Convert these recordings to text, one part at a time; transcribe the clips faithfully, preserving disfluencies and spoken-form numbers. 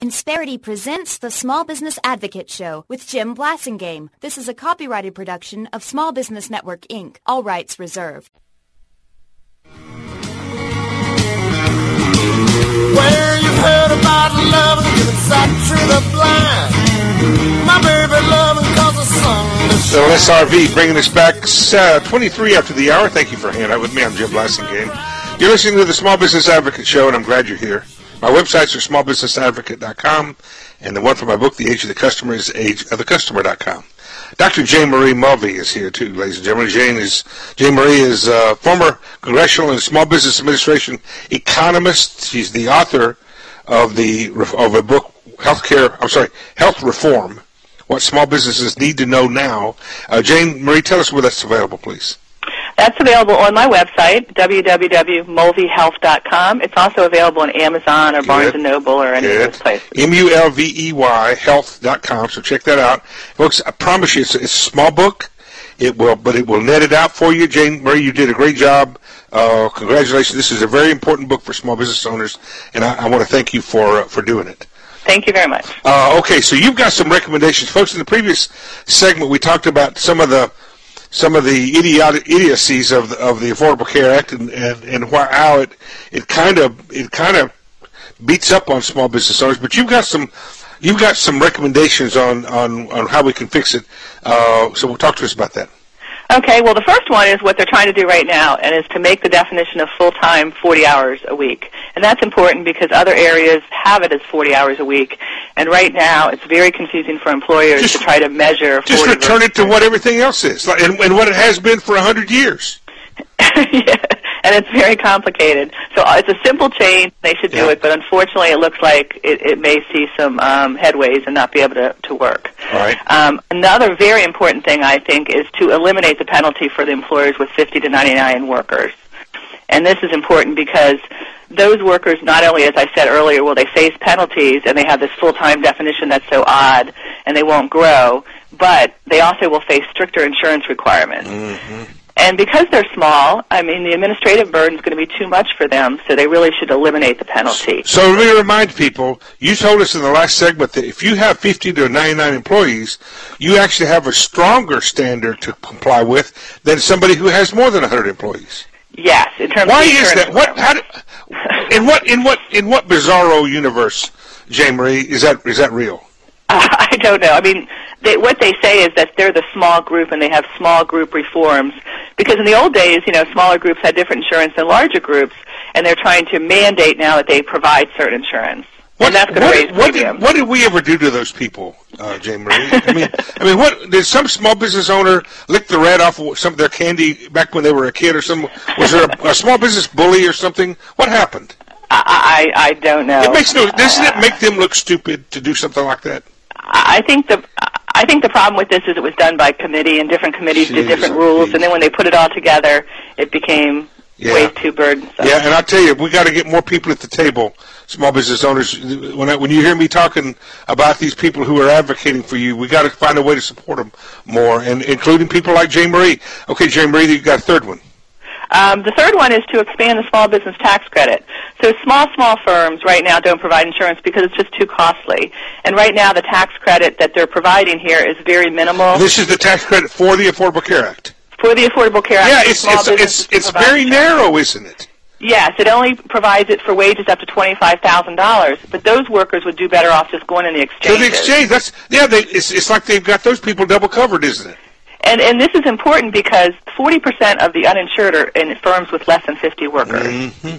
Insperity presents the Small Business Advocate Show with Jim Blasingame. This is a copyrighted production of Small Business Network, Incorporated. All rights reserved. Where you heard about love and giving sight to the blind. My baby loving cause the sun. So S R V bringing us back uh, twenty-three after the hour. Thank you for hanging out with me. I'm Jim Blasingame. You're listening to the Small Business Advocate Show, and I'm glad you're here. My websites are small business advocate dot com, and the one for my book, The Age of the Customer, is age of the customer dot com. Doctor Jane Marie Mulvey is here, too, ladies and gentlemen. Jane is Jane Marie is a former Congressional and Small Business Administration economist. She's the author of the of a book, Healthcare, I'm sorry, Health Reform, What Small Businesses Need to Know Now. Uh, Jane Marie, tell us where that's available, please. That's available on my website, w w w dot mulvey health dot com. It's also available on Amazon or Barnes and Noble or any Good. of those places. M U L V E Y, health dot com, so check that out. Folks, I promise you, it's, it's a small book, It will, but it will net it out for you. Jane Marie, you did a great job. Uh, congratulations. This is a very important book for small business owners, and I, I want to thank you for uh, for doing it. Thank you very much. Uh, okay, so you've got some recommendations. Folks, in the previous segment, we talked about some of the some of the idiotic idiocies of the, of the Affordable Care Act, and and, and why, how it it kind of it kind of beats up on small business owners. But you've got some you've got some recommendations on on, on how we can fix it. Uh, so we'll talk to us about that. Okay, well, the first one is what they're trying to do right now, and is to make the definition of full-time forty hours a week. And that's important because other areas have it as forty hours a week. And right now, it's very confusing for employers just, to try to measure Just forty return it to what everything else is, like, and, and what it has been for one hundred years. Yeah, and it's very complicated. So it's a simple change. They should do Yeah. it, but unfortunately it looks like it, it may see some um, headways and not be able to, to work. All right. Um, another very important thing, I think, is to eliminate the penalty for the employers with fifty to ninety-nine workers. And this is important because those workers, not only, as I said earlier, will they face penalties and they have this full-time definition that's so odd and they won't grow, but they also will face stricter insurance requirements. Mm-hmm. And because they're small, I mean, the administrative burden is going to be too much for them, so they really should eliminate the penalty. So let me remind people, you told us in the last segment that if you have fifty to ninety-nine employees, you actually have a stronger standard to comply with than somebody who has more than one hundred employees. Yes, in terms Why of is that? What? How do, in what? In what? In what bizarro universe, Jane Marie, is that? Is that real? Uh, I don't know. I mean, they, what they say is that they're the small group and they have small group reforms. Because in the old days, you know, smaller groups had different insurance than larger groups, and they're trying to mandate now that they provide certain insurance. What, and that's going to what, raise what premiums. did, what did we ever do to those people, uh, Jane Marie? I mean, I mean, what did some small business owner lick the rat off of some of their candy back when they were a kid, or some? Was there a, a small business bully or something? What happened? I, I I don't know. It makes no. Doesn't it make them look stupid to do something like that? I think the I think the problem with this is it was done by committee, and different committees Jeez, did different oh, rules, geez. and then when they put it all together, it became Yeah. way too burdensome. Yeah, and I tell you, we got to get more people at the table, small business owners. When I, when you hear me talking about these people who are advocating for you, we got to find a way to support them more, and including people like Jane Marie. Okay, Jane Marie, you got a third one. Um, the third one is to expand the small business tax credit. So small, small firms right now don't provide insurance because it's just too costly. And right now the tax credit that they're providing here is very minimal. This is the tax credit for the Affordable Care Act. For the Affordable Care Act. Yeah, for it's small it's businesses it's, it's to provide very insurance. narrow, isn't it? Yes, it only provides it for wages up to twenty-five thousand dollars, but those workers would do better off just going in the exchange. So the exchange, that's yeah, they, it's it's like they've got those people double covered, isn't it? And and this is important because forty percent of the uninsured are in firms with less than fifty workers. Mm-hmm.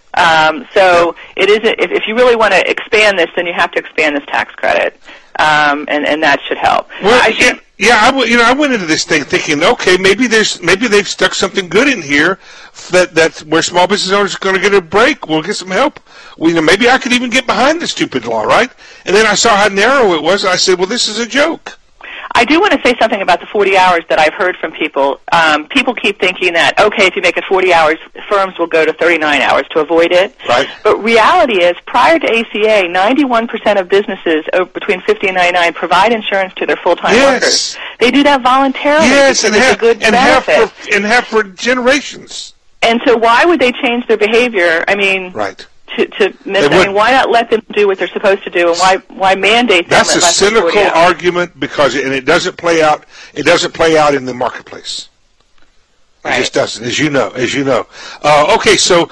Um, so it is if, if you really want to expand this, then you have to expand this tax credit, um, and and that should help. Well, I yeah, think, yeah, I w- you know, I went into this thing thinking, okay, maybe there's maybe they've stuck something good in here that that where small business owners are going to get a break. We'll get some help. Well, you know, maybe I could even get behind the stupid law, right? And then I saw how narrow it was. And I said, well, this is a joke. I do want to say something about the forty hours that I've heard from people. Um, people keep thinking that, okay, if you make it forty hours, firms will go to thirty-nine hours to avoid it. Right. But reality is, prior to A C A, ninety-one percent of businesses over between fifty and ninety-nine provide insurance to their full-time Yes. workers. They do that voluntarily Yes, because and it's have, a good and have benefit. for and have for generations. And so why would they change their behavior? I mean, Right. to, to miss. I mean, why not let them do what they're supposed to do, and why why mandate them? That's a cynical argument because, and it doesn't play out. It doesn't play out in the marketplace. Right. It just doesn't, as you know. As you know. Uh, okay, so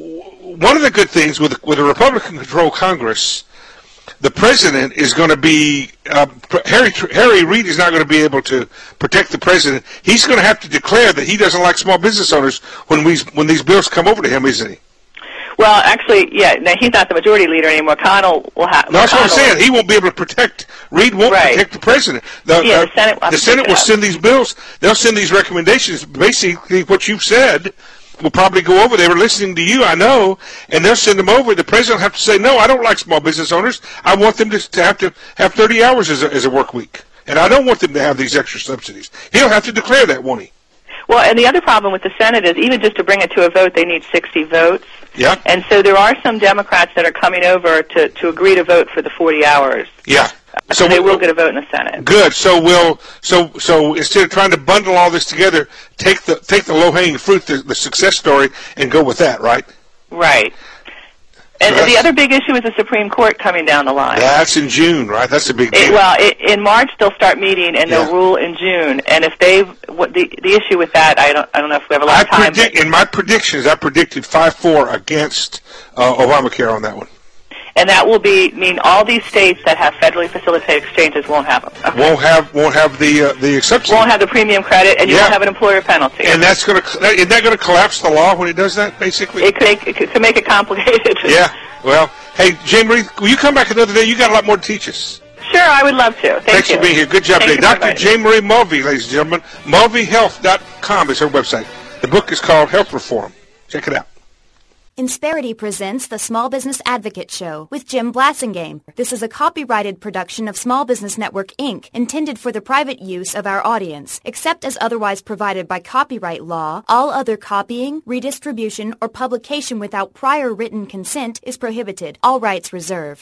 one of the good things with with a Republican-controlled Congress, the president is going to be uh, Harry Harry Reid is not going to be able to protect the president. He's going to have to declare that he doesn't like small business owners when we when these bills come over to him, isn't he? Well, actually, yeah. Now he's not the majority leader anymore. McConnell will have. No, that's what I'm saying. He won't be able to protect. Reid won't right. protect the president. The, yeah, the Senate. Uh, the Senate will send these bills. They'll send these recommendations. Basically, what you've said will probably go over. They were listening to you, I know, and they'll send them over. The president will have to say, no, I don't like small business owners. I want them to, to have to have thirty hours as a, as a work week, and I don't want them to have these extra subsidies. He'll have to declare that, won't he? Well, and the other problem with the Senate is even just to bring it to a vote, they need sixty votes. Yeah. And so there are some Democrats that are coming over to, to agree to vote for the forty hours. Yeah. Uh, so, so they will get a vote in the Senate. Good. So we'll so so instead of trying to bundle all this together, take the take the low hanging fruit, the, the success story, and go with that, right? Right. And so the other big issue is the Supreme Court coming down the line. That's in June, right? That's a big deal. It, well, it, in March they'll start meeting, and they'll yeah. rule in June. And if they, what the the issue with that, I don't, I don't know if we have a lot I of time. Predict, in my predictions, I predicted five four against uh, Obamacare on that one. And that will be mean all these states that have federally facilitated exchanges won't have them. Okay. Won't have won't have the uh, the exception. Won't have the premium credit, and you yeah. won't have an employer penalty. And that's going to isn't that going to collapse the law when it does that? Basically, it could make, it could make it complicated. Yeah. Well, hey, Jane Marie, will you come back another day? You got a lot more to teach us. Sure, I would love to. Thank Thanks you. for being here. Good job Thank today. Doctor Jane Marie Mulvey, ladies and gentlemen. mulvey health dot com is her website. The book is called Health Reform. Check it out. Insperity presents the Small Business Advocate Show with Jim Blasingame. This is a copyrighted production of Small Business Network, Incorporated, intended for the private use of our audience. Except as otherwise provided by copyright law, all other copying, redistribution, or publication without prior written consent is prohibited. All rights reserved.